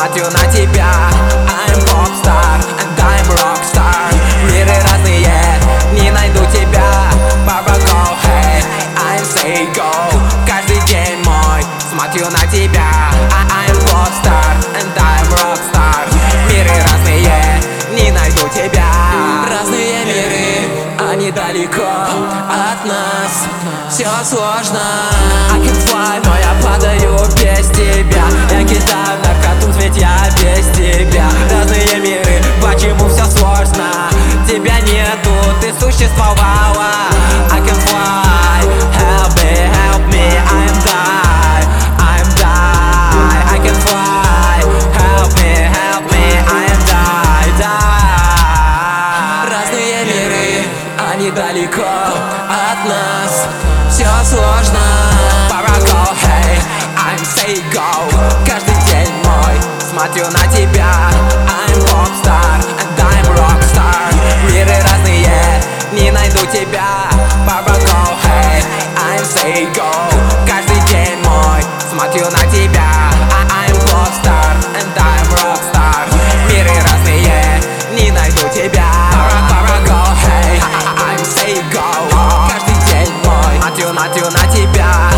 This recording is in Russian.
смотрю на тебя. I'm popstar and I'm rockstar. Миры разные, не найду тебя. Пора go, hey, I'm say go. Каждый день мой, смотрю на тебя. I'm popstar and I'm rockstar. Миры разные, не найду тебя. Разные миры, они далеко от нас. Все сложно. I can fly, но я падаю без тебя. Я кидаю наркоту, ведь я без тебя. Разные миры, почему все сложно? Тебя нету, ты существовала. I can fly, help me, I'm die, I'm die. I can fly, help me, I'm die. Разные миры, они далеко от нас. Все сложно. Пора go, hey, I'm say go. Каждый день мой, смотрю на тебя. I'm popstar and I'm rockstar. Миры разные, не найду тебя. Пора go, hey, I'm say go. Каждый день мой, смотрю на тебя. I'm popstar and I'm rockstar. Миры разные, не найду тебя. Пора go, hey, I'm say go. Каждый день мой, смотрю на тебя.